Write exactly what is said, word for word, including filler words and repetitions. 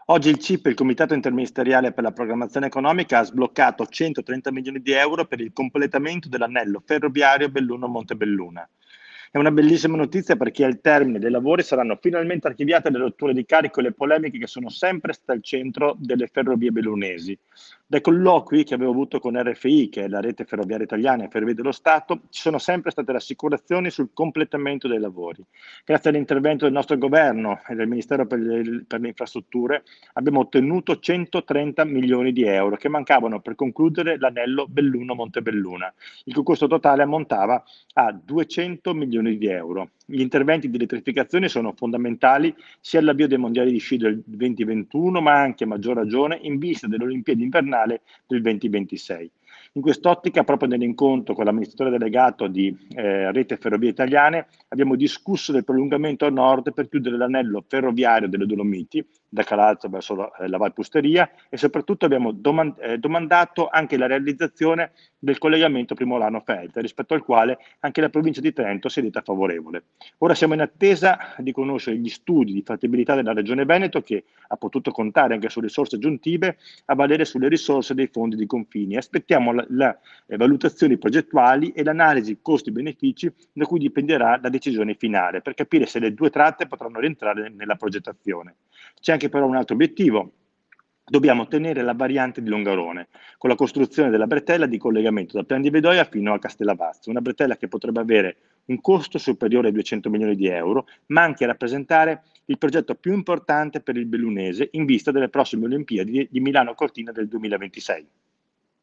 Oggi il C I P, il Comitato Interministeriale per la Programmazione Economica, ha sbloccato centotrenta milioni di euro per il completamento dell'anello ferroviario Belluno-Montebelluna. È una bellissima notizia perché al termine dei lavori saranno finalmente archiviate le rotture di carico e le polemiche che sono sempre state al centro delle ferrovie bellunesi. Dai colloqui che avevo avuto con R F I, che è la rete ferroviaria italiana e Ferrovie dello Stato, ci sono sempre state rassicurazioni sul completamento dei lavori. Grazie all'intervento del nostro governo e del Ministero per le, per le Infrastrutture abbiamo ottenuto centotrenta milioni di euro che mancavano per concludere l'anello Belluno-Montebelluna, il cui costo totale ammontava a duecento milioni di euro. Gli interventi di elettrificazione sono fondamentali sia all'avvio dei mondiali di sci del duemilaventuno, ma anche a maggior ragione in vista delle Olimpiadi invernali del duemilaventisei. In quest'ottica, proprio nell'incontro con l'amministratore delegato di eh, Rete Ferrovie Italiane, abbiamo discusso del prolungamento a nord per chiudere l'anello ferroviario delle Dolomiti, da Calalzo verso la, eh, la Valpusteria, e soprattutto abbiamo doman- eh, domandato anche la realizzazione del collegamento Primolano-Feltre, rispetto al quale anche la provincia di Trento si è detta favorevole. Ora siamo in attesa di conoscere gli studi di fattibilità della Regione Veneto, che ha potuto contare anche su risorse aggiuntive a valere sulle risorse dei fondi di confini. Aspettiamo le valutazioni progettuali e l'analisi costi-benefici da cui dipenderà la decisione finale, per capire se le due tratte potranno rientrare nella progettazione. C'è anche però un altro obiettivo: dobbiamo ottenere la variante di Longarone, con la costruzione della bretella di collegamento da Pian di Bedoia fino a Castellavazzo, una bretella che potrebbe avere un costo superiore ai duecento milioni di euro, ma anche rappresentare il progetto più importante per il bellunese in vista delle prossime Olimpiadi di Milano Cortina del duemilaventisei.